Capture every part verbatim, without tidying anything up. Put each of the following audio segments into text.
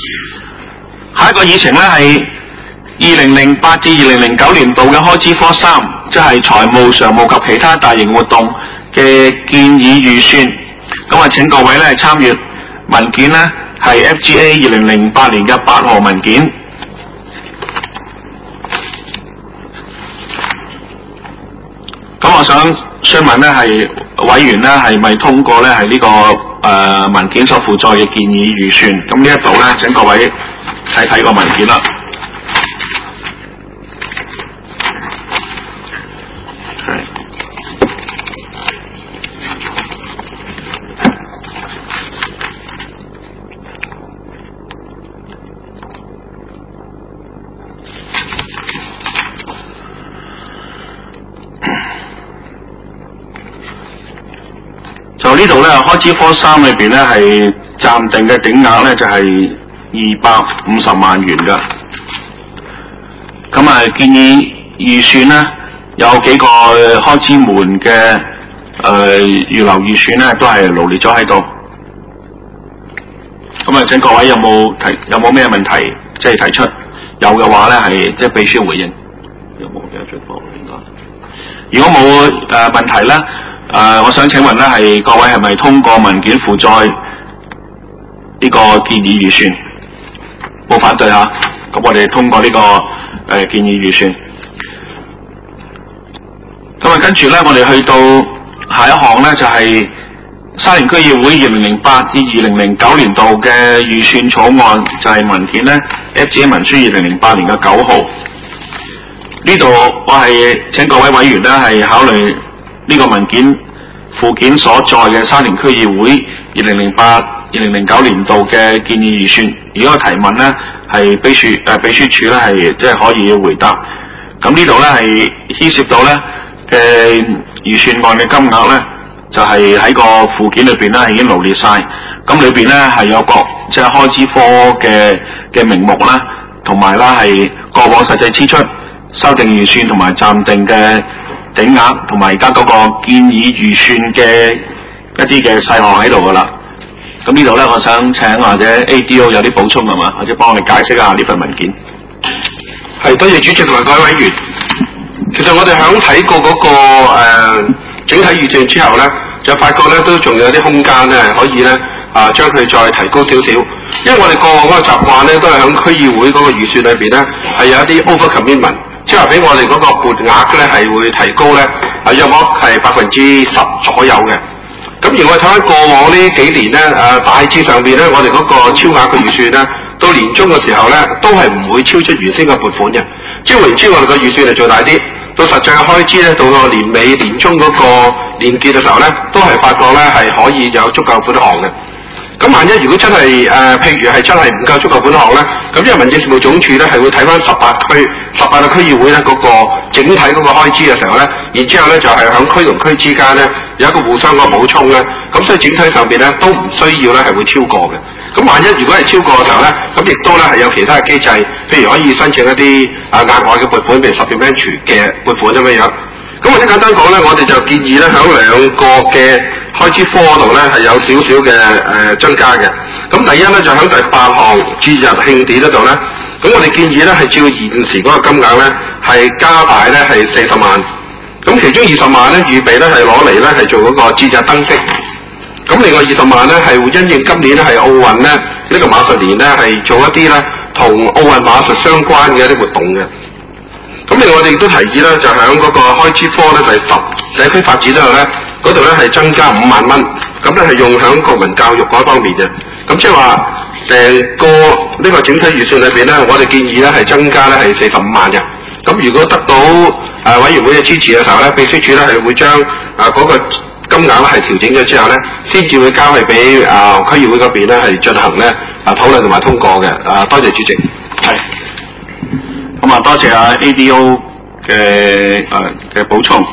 下一個議程咧係二零零八至二零零九年度嘅開支科三，即係財務、常務及其他大型活動嘅建議預算。咁啊，請各位咧參閱文件咧係 F G A 二零零八年嘅八號文件。咁我想詢問咧係委員咧係咪通過咧係呢個誒、呃、文件所附載嘅建議預算？咁呢一度咧請各位睇睇個文件啦。就呢度咧，開支科三裏邊咧係暫定嘅頂額咧就係二百五十萬元㗎。咁啊，建議預算咧有幾個開支門嘅誒、呃、預留預算咧都係羅列咗喺度。咁啊，請各位有冇提有冇咩問題即係提出？有嘅話咧係即係秘書回應。有冇嘅出貨應該？如果冇誒、呃、問題咧？誒、呃，我想請問咧，係各位係咪通過文件附載呢個建議預算？冇反對嚇，咁我哋通過呢、這個誒、呃、建議預算。咁啊，跟住咧，我哋去到下一項咧，就係、是、沙田區議會二零零八至二零零九年度嘅預算草案，就係、是、文件咧 F G A 文書二零零八年嘅九號。呢度我係請各位委員咧係考慮呢個文件附件所在嘅沙田區議會二零零八、二零零九年度嘅建議預算，如果提問咧係秘書誒、呃、秘書處咧係即係可以回答。咁呢度咧係牽涉到咧嘅預算案嘅金額咧，就係、是、喺個附件裏邊咧已經羅列晒。咁裏邊咧係有各即係開支科嘅嘅名目啦，同埋啦係過往實際支出、修訂預算同埋暫定嘅頂額同埋而家嗰個建議預算嘅一啲嘅細項喺度噶啦。咁呢度咧，我想請或者 A D O 有啲補充係嘛，或者幫我哋解釋下呢份文件。 係，多謝主席同埋各位委員。其實我哋響睇過嗰、那個誒、呃、整體預算之後咧，就發覺咧都仲有啲空間咧可以咧啊將佢再提高少少。因為我哋過往嗰個習慣咧，都係響區議會嗰個預算裏邊咧係有一啲 over commitment。即係話俾我哋嗰個撥額咧係會提高咧，係約莫係百分之十左右嘅。咁而我哋睇翻過往呢幾年咧，誒大致上邊咧，我哋嗰個超額嘅預算咧，到年中嘅時候咧，都係唔會超出原先嘅撥款嘅。即係換言之，我哋個預算係做大啲，到實際嘅開支咧，到個年尾年中嗰個年結嘅時候咧，都係發覺咧係可以有足夠款項嘅。咁萬一如果真係誒、呃，譬如係真係唔夠足夠款項咧，咁因為民政事務總署咧係會睇翻十八區、十八個區議會咧嗰個整體嗰個開支嘅時候咧，然之後咧就係、是、響區同區之間咧有一個互相嗰個補充咧，咁所以整體上邊咧都唔需要咧係會超過嘅。咁萬一如果係超過嘅時候咧，咁亦都咧係有其他嘅機制，譬如可以申請一啲啊額外嘅撥款，譬如 supplementary 嘅撥款咁樣樣。咁或者簡單講咧，我哋就建議咧響兩個嘅開支科嗰度咧係有少少嘅誒增加嘅。咁第一咧就喺第八項節日慶典嗰度咧，咁我哋建議咧係照現時嗰個金額咧係加大咧係四十萬。咁其中二十萬咧預備咧係攞嚟咧係做嗰個節日燈飾。咁另外二十萬咧係會因應今年咧係奧運咧呢、呢個馬術年咧係做一啲咧同奧運馬術相關嘅一啲活動嘅。咁另外我哋亦都提議咧，就喺嗰個開支科咧第十社區發展嗰度咧，嗰度咧係增加五萬蚊，咁咧係用喺國民教育嗰方面嘅。咁即係話成個呢個整體預算裏邊咧，我哋建議咧係增加咧係四十五萬嘅。咁如果得到誒、呃、委員會嘅支持嘅時候咧，秘書處咧係會將啊嗰個金額咧係調整咗之後咧，先至會交去俾啊區議會嗰邊咧係進行咧啊討論同埋通過嘅。啊，多謝主席。係。 咁啊，多謝啊 A D O 嘅誒嘅補充。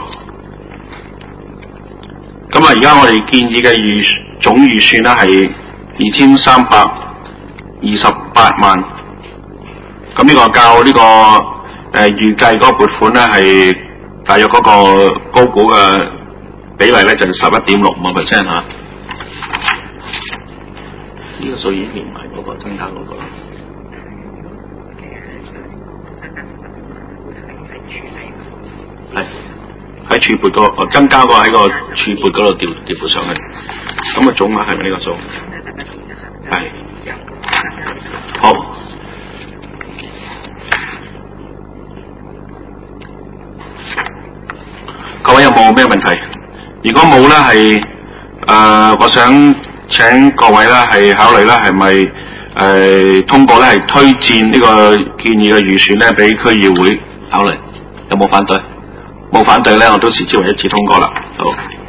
咁啊，而家我哋建議嘅預總預算咧係二千三百二十八萬。咁呢個較呢、這個誒、呃、預計嗰個撥款咧係大約嗰個高估嘅比例咧就係十一點六五個 percent 嚇。 呢個數已經連埋嗰個增加嗰個。係喺儲撥嗰個增加個喺個儲撥嗰度調調撥上去，咁啊總額係咪呢個數？係。好。各位有冇咩問題？如果冇咧，係誒、呃，我想請各位咧係考慮咧係咪誒通過咧係推薦呢個建議嘅預算咧俾區議會考慮，有冇反對？冇反對咧，我都視之為一致通過啦。好。